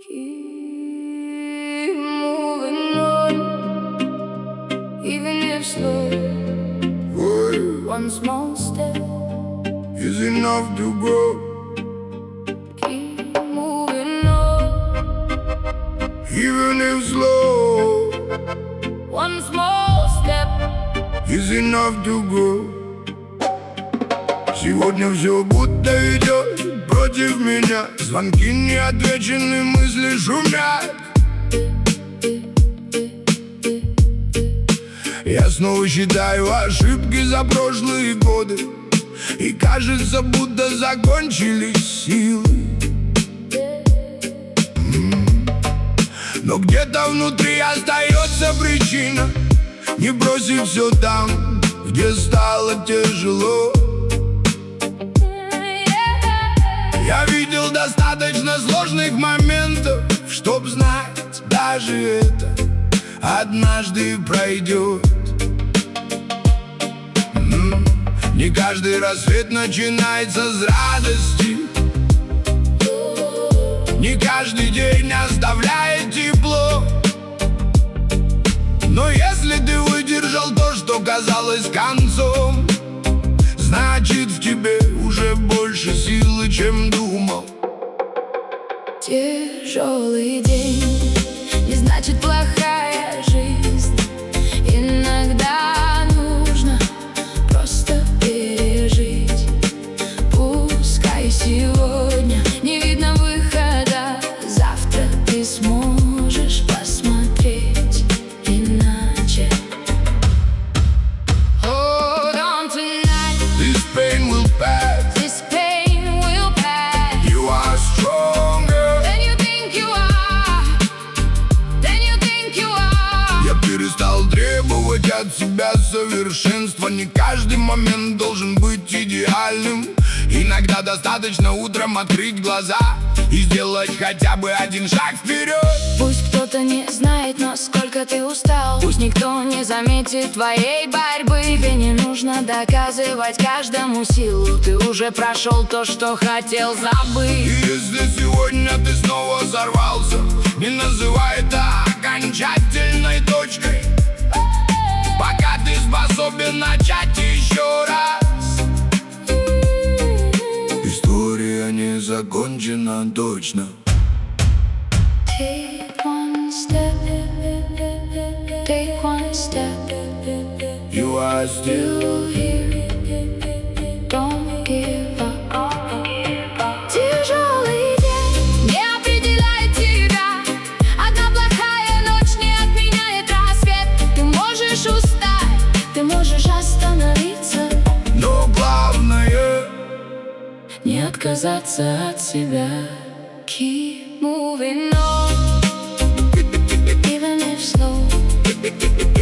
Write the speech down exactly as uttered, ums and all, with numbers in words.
Keep moving on, even if slow. One small step is enough to grow. Keep moving on, even if slow. One small step is enough to grow. Сегодня все будто идет против меня. Звонки неотвечены, мысли шумят. Я снова считаю ошибки за прошлые годы, и кажется, будто закончились силы. Но где-то внутри остается причина не бросить все там, где стало тяжело. Я видел достаточно сложных моментов, чтоб знать, даже это однажды пройдет. М-м. Не каждый рассвет начинается с радости, не каждый день оставляет тепло. Но если ты выдержал то, что казалось концом, значит, в тебе уже больше силы, чем думал. Тяжелый день не значит плохая жизнь. Иногда нужно просто пережить. Пускай сегодня не видно выхода, завтра ты сможешь посмотреть иначе. Hold on tonight. This pain will pass. This pain will pass. You are stronger than you think you are. Than you think you are. Я перестал требовать от себя совершенства. Не каждый момент должен быть идеальным. Иногда достаточно утром открыть глаза и сделать хотя бы один шаг вперед. Пусть кто-то не знает, насколько ты устал. Пусть никто не заметит твоей борьбы. Тебе не нужно доказывать каждому силу. Ты уже прошел то, что хотел забыть. И если сегодня ты снова сорвался, не называй это окончательной точкой, пока ты способен начать еще раз. История не закончена точно. Take one step, take one step. You are still here, don't give up. Тяжелый день не определяет тебя. Одна плохая ночь не отменяет рассвет. Ты можешь устать, ты можешь остановиться, но главное не отказаться от себя. Keep moving on, even if slow.